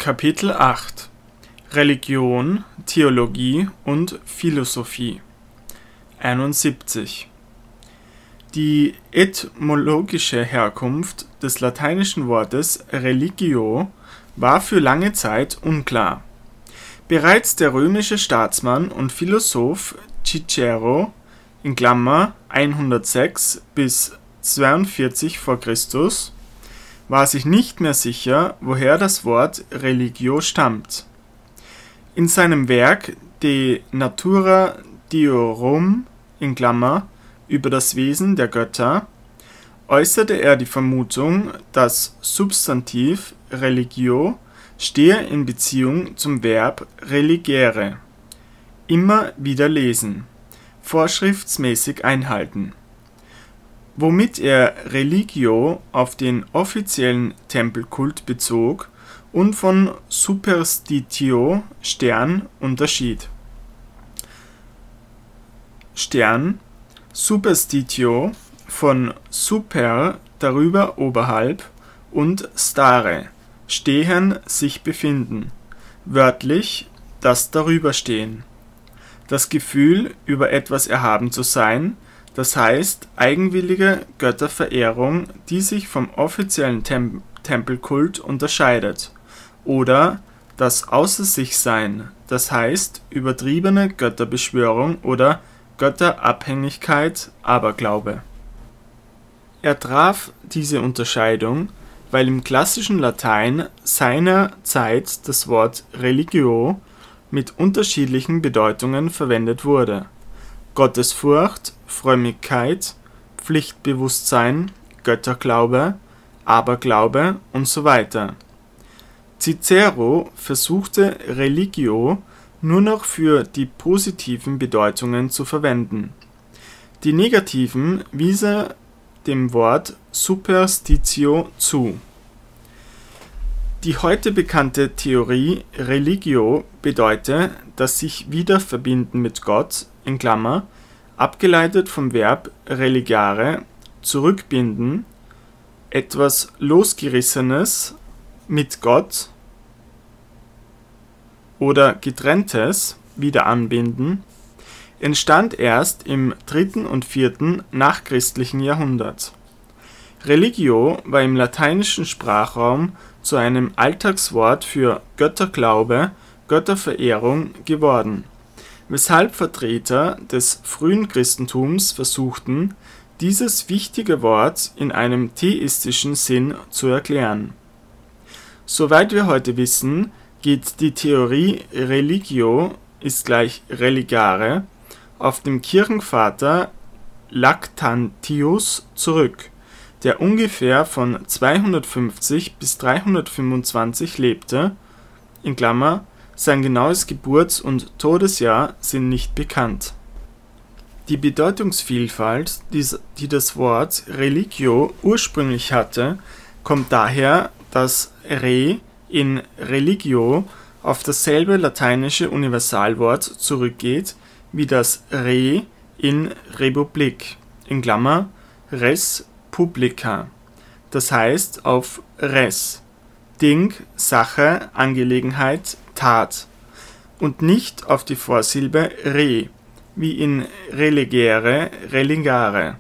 Kapitel 8 Religion, Theologie und Philosophie 71. Die etymologische Herkunft des lateinischen Wortes religio war für lange Zeit unklar. Bereits der römische Staatsmann und Philosoph Cicero (106 bis 42 v. Chr.) war sich nicht mehr sicher, woher das Wort religio stammt. In seinem Werk De natura deorum (über das Wesen der Götter) äußerte er die Vermutung, das Substantiv religio stehe in Beziehung zum Verb religere (immer wieder lesen, vorschriftsmäßig einhalten), womit er religio auf den offiziellen Tempelkult bezog und von superstitio Stern unterschied. Stern, superstitio von super darüber oberhalb und stare stehen sich befinden, wörtlich das Darüberstehen. Das Gefühl, über etwas erhaben zu sein, das heißt eigenwillige Götterverehrung, die sich vom offiziellen Tempelkult unterscheidet, oder das Außer-sich-Sein, das heißt übertriebene Götterbeschwörung oder Götterabhängigkeit, Aberglaube. Er traf diese Unterscheidung, weil im klassischen Latein seiner Zeit das Wort religio mit unterschiedlichen Bedeutungen verwendet wurde: Gottesfurcht, Frömmigkeit, Pflichtbewusstsein, Götterglaube, Aberglaube usw. Cicero versuchte religio nur noch für die positiven Bedeutungen zu verwenden. Die negativen wies er dem Wort superstitio zu. Die heute bekannte Theorie religio bedeutet das sich wieder verbinden mit Gott (abgeleitet vom Verb religare, zurückbinden), etwas Losgerissenes mit Gott oder Getrenntes wieder anbinden, entstand erst im 3. und 4. nachchristlichen Jahrhundert. Religio war im lateinischen Sprachraum zu einem Alltagswort für Götterglaube, Götterverehrung geworden, weshalb Vertreter des frühen Christentums versuchten, dieses wichtige Wort in einem theistischen Sinn zu erklären. Soweit wir heute wissen, geht die Theorie religio = religare auf den Kirchenvater Lactantius zurück, der ungefähr von 250 bis 325 lebte (sein genaues Geburts- und Todesjahr sind nicht bekannt). Die Bedeutungsvielfalt, die das Wort religio ursprünglich hatte, kommt daher, dass re in religio auf dasselbe lateinische Universalwort zurückgeht wie das re in Republik (res publica), das heißt auf res Ding, Sache, Angelegenheit, Tat, und nicht auf die Vorsilbe re, wie in religere, religare,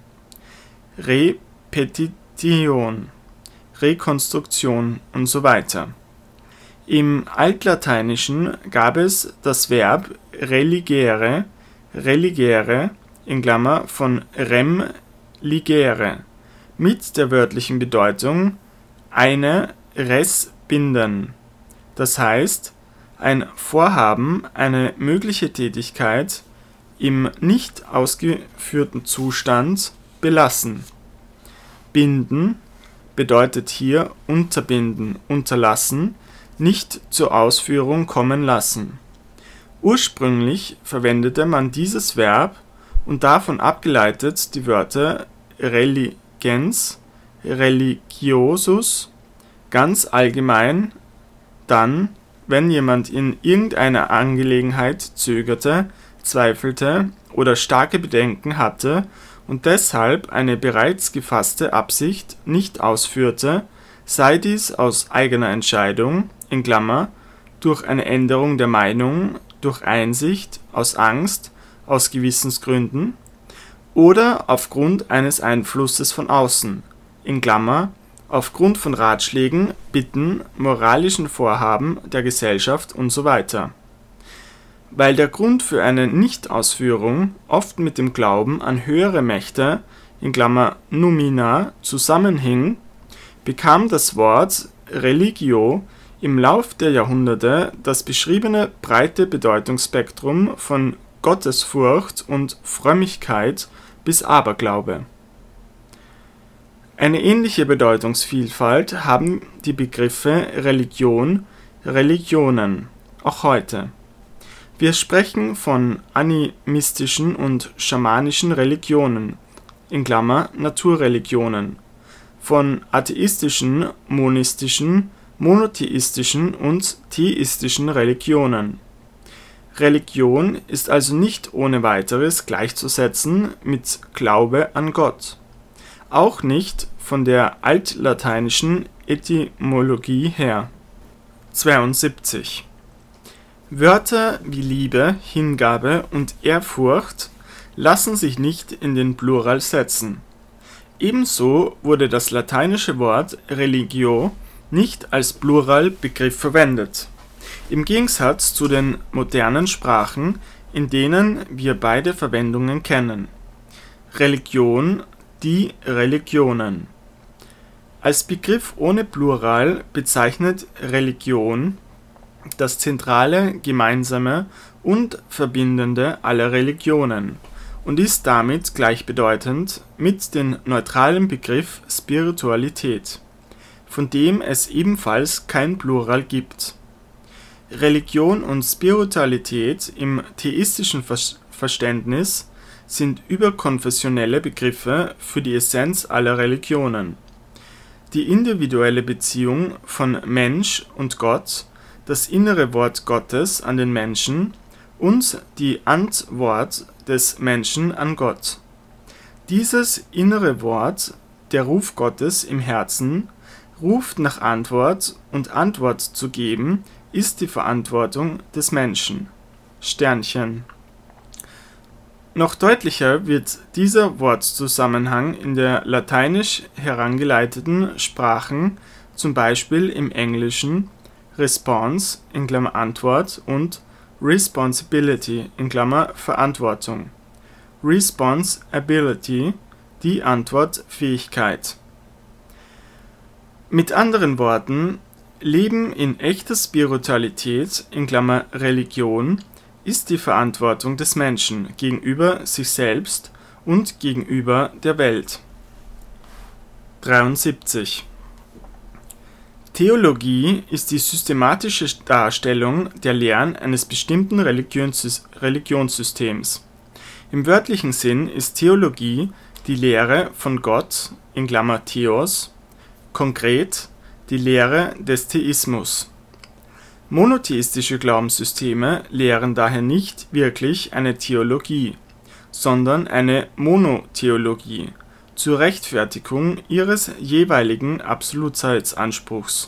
Repetition, Rekonstruktion usw. Im Altlateinischen gab es das Verb religere, religere von rem ligere mit der wörtlichen Bedeutung eine res binden, das heißt ein Vorhaben, eine mögliche Tätigkeit im nicht ausgeführten Zustand belassen. Binden bedeutet hier unterbinden, unterlassen, nicht zur Ausführung kommen lassen. Ursprünglich verwendete man dieses Verb und davon abgeleitet die Wörter religens, religiosus, ganz allgemein, dann, wenn jemand in irgendeiner Angelegenheit zögerte, zweifelte oder starke Bedenken hatte und deshalb eine bereits gefasste Absicht nicht ausführte, sei dies aus eigener Entscheidung in Klammer, durch eine Änderung der Meinung, durch Einsicht, aus Angst, aus Gewissensgründen oder aufgrund eines Einflusses von außen, in Klammer, aufgrund von Ratschlägen, Bitten, moralischen Vorhaben der Gesellschaft usw. Weil der Grund für eine Nichtausführung oft mit dem Glauben an höhere Mächte, in Klammer Numina, zusammenhing, bekam das Wort Religio im Lauf der Jahrhunderte das beschriebene breite Bedeutungsspektrum von Gottesfurcht und Frömmigkeit bis Aberglaube. Eine ähnliche Bedeutungsvielfalt haben die Begriffe Religion, Religionen, auch heute. Wir sprechen von animistischen und schamanischen Religionen, in Klammer Naturreligionen, von atheistischen, monistischen, monotheistischen und theistischen Religionen. Religion ist also nicht ohne weiteres gleichzusetzen mit Glaube an Gott. Auch nicht von der altlateinischen Etymologie her. 72. Wörter wie Liebe, Hingabe und Ehrfurcht lassen sich nicht in den Plural setzen. Ebenso wurde das lateinische Wort religio nicht als Pluralbegriff verwendet. Im Gegensatz zu den modernen Sprachen, in denen wir beide Verwendungen kennen. Religion, die Religionen. Als Begriff ohne Plural bezeichnet Religion das zentrale, gemeinsame und verbindende aller Religionen und ist damit gleichbedeutend mit dem neutralen Begriff Spiritualität, von dem es ebenfalls kein Plural gibt. Religion und Spiritualität im theistischen Verständnis sind überkonfessionelle Begriffe für die Essenz aller Religionen. Die individuelle Beziehung von Mensch und Gott, das innere Wort Gottes an den Menschen und die Antwort des Menschen an Gott. Dieses innere Wort, der Ruf Gottes im Herzen, ruft nach Antwort und Antwort zu geben, ist die Verantwortung des Menschen. Sternchen. Noch deutlicher wird dieser Wortzusammenhang in der lateinisch herangeleiteten Sprachen, zum Beispiel im Englischen Response in Klammer Antwort und Responsibility in Klammer Verantwortung. Responsibility, die Antwortfähigkeit. Mit anderen Worten, Leben in echter Spiritualität in Klammer Religion ist die Verantwortung des Menschen gegenüber sich selbst und gegenüber der Welt. 73. Theologie ist die systematische Darstellung der Lehren eines bestimmten Religionssystems. Im wörtlichen Sinn ist Theologie die Lehre von Gott in Klammer Theos, konkret die Lehre des Theismus. Monotheistische Glaubenssysteme lehren daher nicht wirklich eine Theologie, sondern eine Monotheologie zur Rechtfertigung ihres jeweiligen Absolutheitsanspruchs.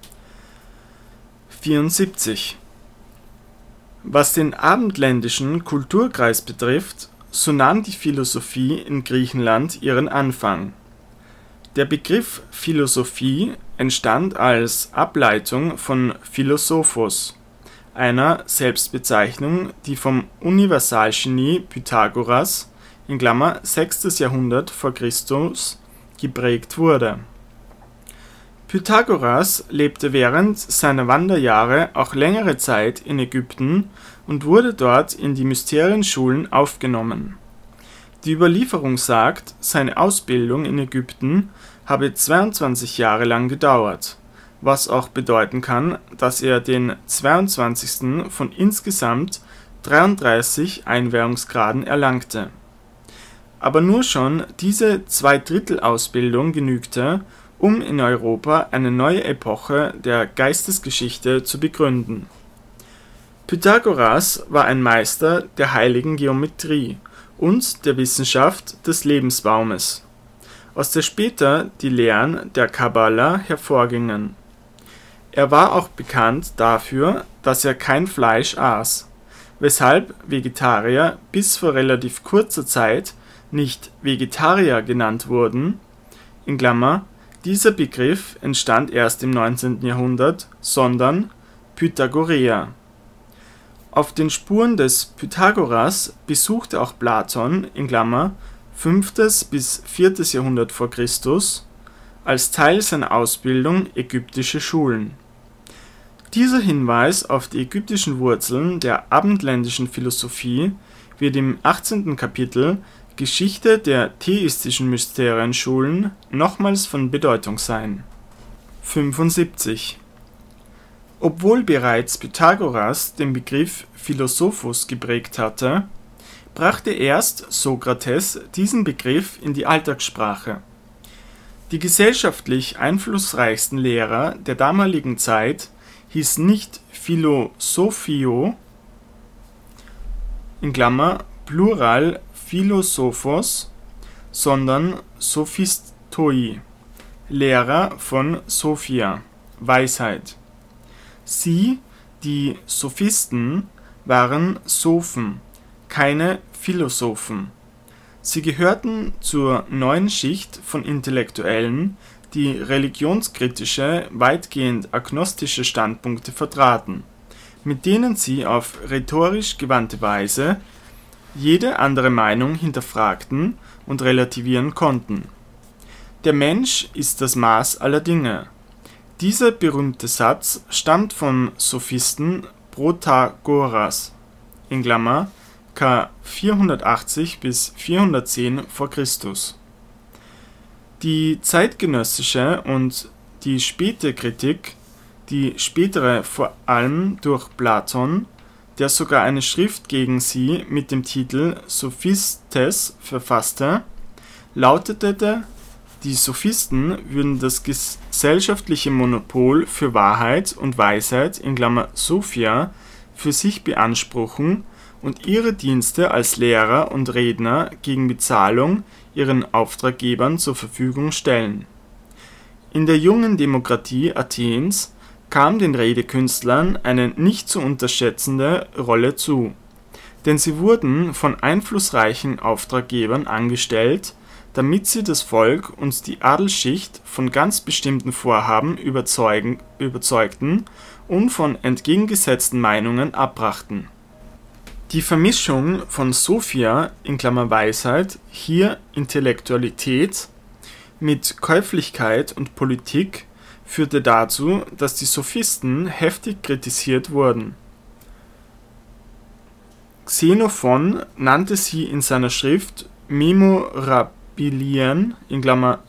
74. Was den abendländischen Kulturkreis betrifft, so nahm die Philosophie in Griechenland ihren Anfang. Der Begriff Philosophie entstand als Ableitung von Philosophos, einer Selbstbezeichnung, die vom Universalgenie Pythagoras in Klammer 6. Jahrhundert v. Chr. geprägt wurde. Pythagoras lebte während seiner Wanderjahre auch längere Zeit in Ägypten und wurde dort in die Mysterienschulen aufgenommen. Die Überlieferung sagt, seine Ausbildung in Ägypten habe 22 Jahre lang gedauert, was auch bedeuten kann, dass er den 22. von insgesamt 33 Einweihungsgraden erlangte. Aber nur schon diese Zweidrittel-Ausbildung genügte, um in Europa eine neue Epoche der Geistesgeschichte zu begründen. Pythagoras war ein Meister der heiligen Geometrie und der Wissenschaft des Lebensbaumes, aus der später die Lehren der Kabbala hervorgingen. Er war auch bekannt dafür, dass er kein Fleisch aß, weshalb Vegetarier bis vor relativ kurzer Zeit nicht Vegetarier genannt wurden. In Klammer, dieser Begriff entstand erst im 19. Jahrhundert, sondern Pythagoreer. Auf den Spuren des Pythagoras besuchte auch Platon in Klammer 5. bis 4. Jahrhundert v. Chr. als Teil seiner Ausbildung ägyptische Schulen. Dieser Hinweis auf die ägyptischen Wurzeln der abendländischen Philosophie wird im 18. Kapitel Geschichte der theistischen Mysterienschulen nochmals von Bedeutung sein. 75. Obwohl bereits Pythagoras den Begriff Philosophus geprägt hatte, brachte erst Sokrates diesen Begriff in die Alltagssprache. Die gesellschaftlich einflussreichsten Lehrer der damaligen Zeit hießen nicht Philosophio, in Klammer Plural Philosophos, sondern Sophistoi, Lehrer von Sophia, Weisheit. Sie, die Sophisten, waren Sophen, keine Philosophen. Sie gehörten zur neuen Schicht von Intellektuellen, die religionskritische, weitgehend agnostische Standpunkte vertraten, mit denen sie auf rhetorisch gewandte Weise jede andere Meinung hinterfragten und relativieren konnten. Der Mensch ist das Maß aller Dinge. Dieser berühmte Satz stammt vom Sophisten Protagoras in Klammer ca. 480 bis 410 v. Chr. Die zeitgenössische und die späte Kritik, die spätere vor allem durch Platon, der sogar eine Schrift gegen sie mit dem Titel Sophistes verfasste, lautete, die Sophisten würden das gesellschaftliche Monopol für Wahrheit und Weisheit in Klammer Sophia für sich beanspruchen und ihre Dienste als Lehrer und Redner gegen Bezahlung ihren Auftraggebern zur Verfügung stellen. In der jungen Demokratie Athens kam den Redekünstlern eine nicht zu unterschätzende Rolle zu, denn sie wurden von einflussreichen Auftraggebern angestellt, damit sie das Volk und die Adelsschicht von ganz bestimmten Vorhaben überzeugten und von entgegengesetzten Meinungen abbrachten. Die Vermischung von Sophia in Klammer Weisheit, hier Intellektualität, mit Käuflichkeit und Politik führte dazu, dass die Sophisten heftig kritisiert wurden. Xenophon nannte sie in seiner Schrift Memorabilien in Klammer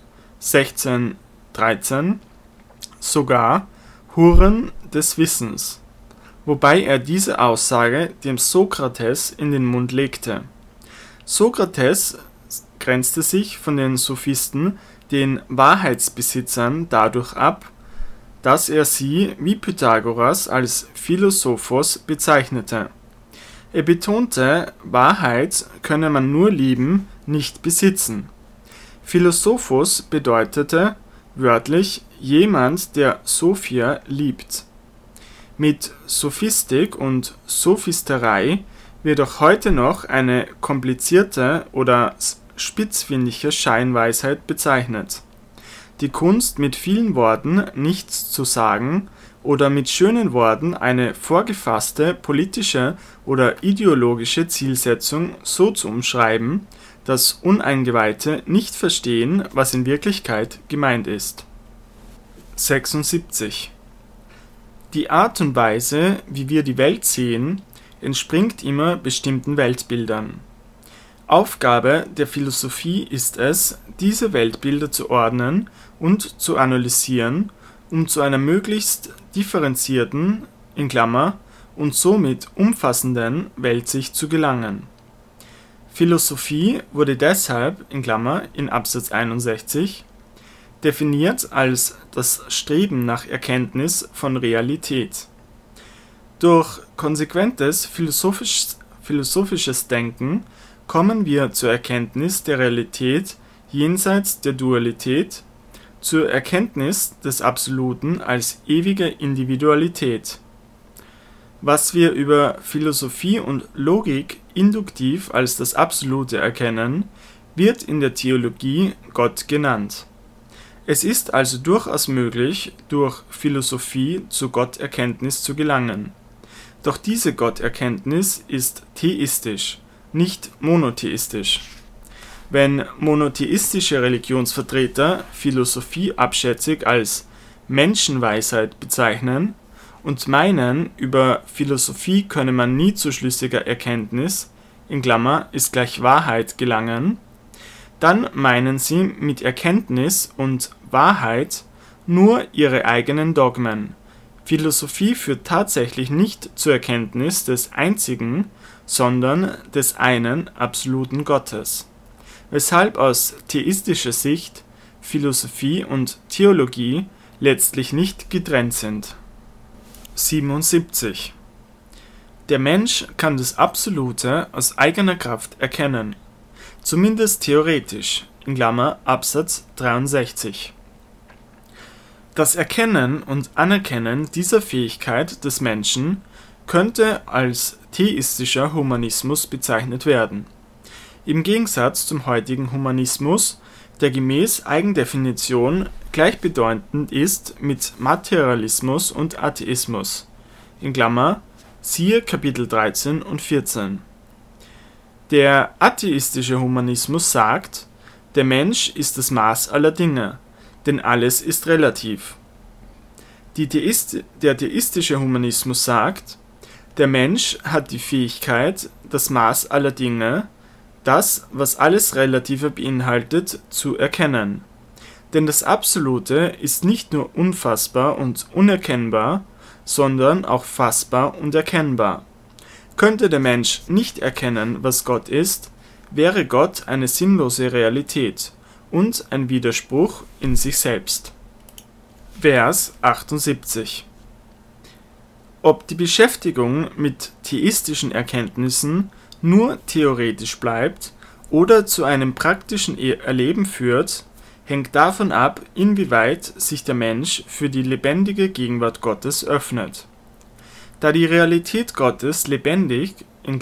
1613 sogar Huren des Wissens, wobei er diese Aussage dem Sokrates in den Mund legte. Sokrates grenzte sich von den Sophisten, den Wahrheitsbesitzern, dadurch ab, dass er sie wie Pythagoras als Philosophos bezeichnete. Er betonte, Wahrheit könne man nur lieben, nicht besitzen. Philosophos bedeutete wörtlich jemand, der Sophia liebt. Mit Sophistik und Sophisterei wird auch heute noch eine komplizierte oder spitzfindige Scheinweisheit bezeichnet. Die Kunst, mit vielen Worten nichts zu sagen oder mit schönen Worten eine vorgefasste politische oder ideologische Zielsetzung so zu umschreiben, dass Uneingeweihte nicht verstehen, was in Wirklichkeit gemeint ist. 76. Die Art und Weise, wie wir die Welt sehen, entspringt immer bestimmten Weltbildern. Aufgabe der Philosophie ist es, diese Weltbilder zu ordnen und zu analysieren, um zu einer möglichst differenzierten in Klammer und somit umfassenden Weltsicht zu gelangen. Philosophie wurde deshalb in Klammer in Absatz 61 definiert als das Streben nach Erkenntnis von Realität. Durch konsequentes philosophisches Denken kommen wir zur Erkenntnis der Realität jenseits der Dualität zur Erkenntnis des Absoluten als ewige Individualität. Was wir über Philosophie und Logik induktiv als das Absolute erkennen, wird in der Theologie Gott genannt. Es ist also durchaus möglich, durch Philosophie zu Gotterkenntnis zu gelangen. Doch diese Gotterkenntnis ist theistisch, nicht monotheistisch. Wenn monotheistische Religionsvertreter Philosophie abschätzig als Menschenweisheit bezeichnen und meinen, über Philosophie könne man nie zu schlüssiger Erkenntnis (ist gleich Wahrheit) gelangen, dann meinen sie mit Erkenntnis und Wahrheit nur ihre eigenen Dogmen. Philosophie führt tatsächlich nicht zur Erkenntnis des einzigen, sondern des einen absoluten Gottes. Weshalb aus theistischer Sicht Philosophie und Theologie letztlich nicht getrennt sind. 77. Der Mensch kann das Absolute aus eigener Kraft erkennen, zumindest theoretisch (Absatz 63). Das Erkennen und Anerkennen dieser Fähigkeit des Menschen könnte als theistischer Humanismus bezeichnet werden. Im Gegensatz zum heutigen Humanismus, der gemäß Eigendefinition gleichbedeutend ist mit Materialismus und Atheismus (siehe Kapitel 13 und 14). Der atheistische Humanismus sagt, der Mensch ist das Maß aller Dinge, denn alles ist relativ. Der theistische Humanismus sagt, der Mensch hat die Fähigkeit, das Maß aller Dinge, das, was alles Relative beinhaltet, zu erkennen. Denn das Absolute ist nicht nur unfassbar und unerkennbar, sondern auch fassbar und erkennbar. Könnte der Mensch nicht erkennen, was Gott ist, wäre Gott eine sinnlose Realität und ein Widerspruch in sich selbst. Vers 78. Ob die Beschäftigung mit theistischen Erkenntnissen nur theoretisch bleibt oder zu einem praktischen Erleben führt, hängt davon ab, inwieweit sich der Mensch für die lebendige Gegenwart Gottes öffnet. Da die Realität Gottes lebendig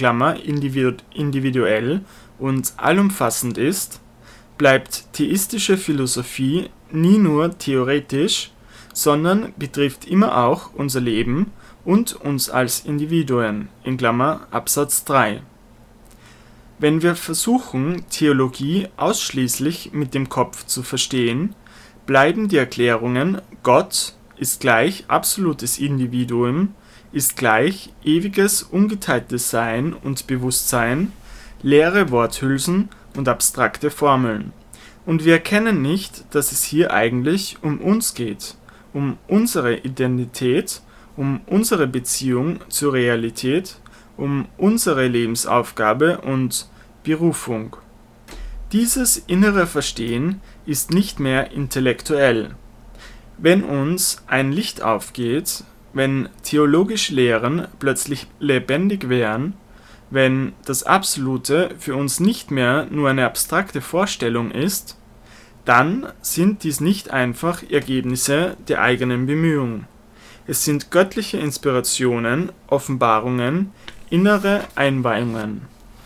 (individuell) und allumfassend ist, bleibt theistische Philosophie nie nur theoretisch, sondern betrifft immer auch unser Leben und uns als Individuen (Absatz 3). Wenn wir versuchen, Theologie ausschließlich mit dem Kopf zu verstehen, bleiben die Erklärungen Gott ist gleich absolutes Individuum, ist gleich ewiges ungeteiltes Sein und Bewusstsein, leere Worthülsen und abstrakte Formeln. Und wir erkennen nicht, dass es hier eigentlich um uns geht, um unsere Identität, um unsere Beziehung zur Realität, um unsere Lebensaufgabe und Berufung. Dieses innere Verstehen ist nicht mehr intellektuell. Wenn uns ein Licht aufgeht, wenn theologische Lehren plötzlich lebendig wären, wenn das Absolute für uns nicht mehr nur eine abstrakte Vorstellung ist, dann sind dies nicht einfach Ergebnisse der eigenen Bemühungen. Es sind göttliche Inspirationen, Offenbarungen, innere Einweihungen.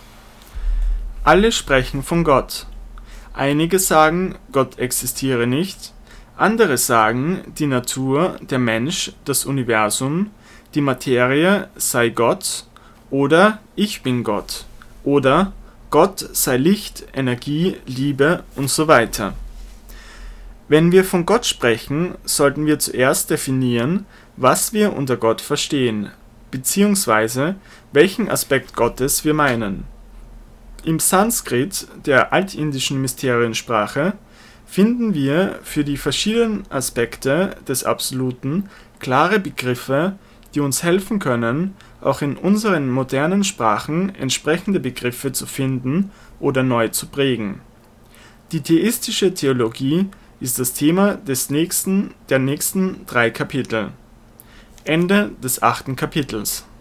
Alle sprechen von Gott. Einige sagen, Gott existiere nicht, andere sagen, die Natur, der Mensch, das Universum, die Materie sei Gott oder ich bin Gott oder Gott sei Licht, Energie, Liebe und so weiter. Wenn wir von Gott sprechen, sollten wir zuerst definieren, was wir unter Gott verstehen, beziehungsweise welchen Aspekt Gottes wir meinen. Im Sanskrit, der altindischen Mysteriensprache, finden wir für die verschiedenen Aspekte des Absoluten klare Begriffe, die uns helfen können, auch in unseren modernen Sprachen entsprechende Begriffe zu finden oder neu zu prägen. Die theistische Theologie ist das Thema der nächsten 3 Kapitel. Ende des 8. Kapitels.